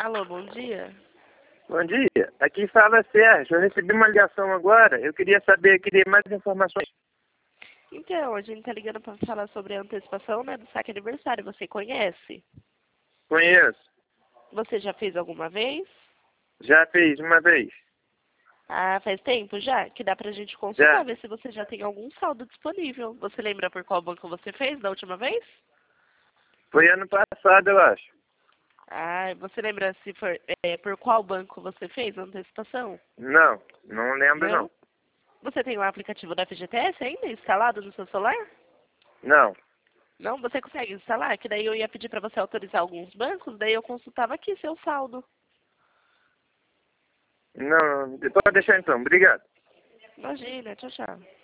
Alô, bom dia. Bom dia, aqui fala Sérgio. Eu recebi uma ligação agora. Eu queria saber, queria mais informações. Então, a gente tá ligando para falar sobre a antecipação, né, do saque aniversário. Você conhece? Conheço. Você já fez alguma vez? Já fiz uma vez. Ah, faz tempo já? Que dá pra gente Já. consultar, ver se você já tem algum saldo disponível. Você lembra por qual banco você fez da última vez? Foi ano passado, eu acho. Ah, você lembra se for, por qual banco você fez a antecipação? Não, não lembro Não? não. Você tem o aplicativo da FGTS ainda instalado no seu celular? Não. Não? Você consegue instalar? Que daí eu ia pedir para você autorizar alguns bancos, daí eu consultava aqui seu saldo. Não, pode deixar então. Obrigado. Imagina, tchau, tchau.